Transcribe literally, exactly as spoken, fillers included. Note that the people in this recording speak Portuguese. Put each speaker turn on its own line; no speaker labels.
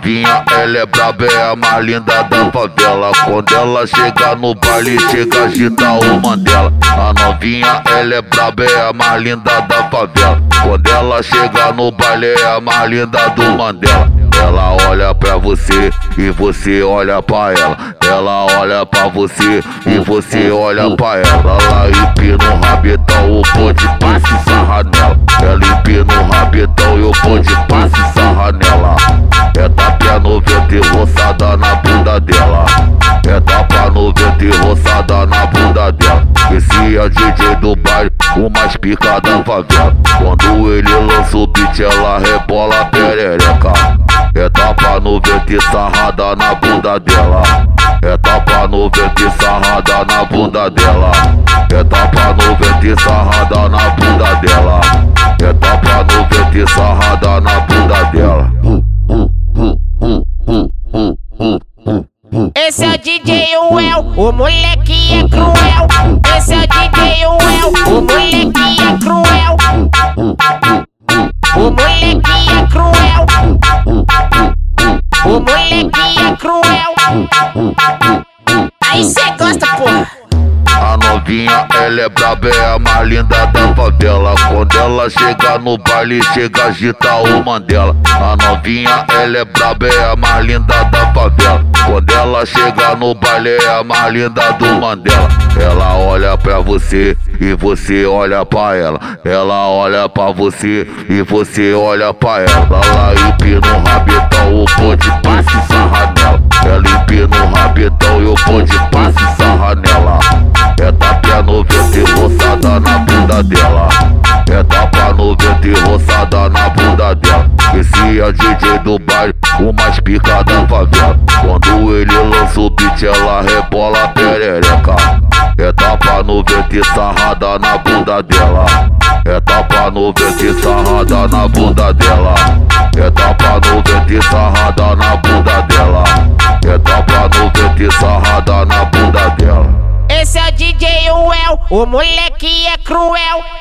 novinha, ela é braba, é a mais linda da favela. Quando ela chega no baile, chega agita o Mandela. A novinha, ela é braba, é a mais linda da favela. Quando ela chega no baile, é a mais linda do Mandela. Ela olha pra você e você olha pra ela. Ela olha pra você e você olha pra ela. Ela empina o rabetão, o bonde passa e sarra nela. Ela empina o rabetão e o bonde passa e sarra nela. É tapa no vento e roçada na bunda dela. É tapa no vento e roçada na bunda dela. Esse é o D J do baile, o mais pica da favela. Quando ele lança o beat, ela rebola a perereca. É tapa no vento e sarrada na bunda dela. É tapa no vento e sarrada na bunda dela. É tapa no vento e sarrada na bunda dela. É tapa no vento e sarrada na bunda dela.
Esse é o D J Well, o moleque é cruel. Esse é o D J Well, o moleque é cruel. O moleque é cruel. O moleque é cruel. Aí cê gosta, porra.
A novinha, ela é braba, é a mais linda da favela. Quando ela chega no baile, chega agita o Mandela. A novinha, ela é braba, é a mais linda da favela. Quando ela chega no baile, é a mais linda do Mandela. Ela olha pra você e você olha pra ela. Ela olha pra você e você olha pra ela. Ela empina o rabetão, o bonde passa e sarra nela. Ela empina o rabetão e o bonde passa e sarra nela. É tapa no vento e roçada na bunda dela. É tapa no vento e roçada na bunda dela. Esse é o D J do baile, o mais pica da favela. Quando ele lança o beat, ela rebola a perereca. É tapa no vento e sarrada na bunda dela. É tapa no vento e sarrada na bunda dela. É tapa no vento e sarrada na bunda dela. É tapa no vento e sarrada na bunda dela.
Esse é o D J Well, o moleque é cruel.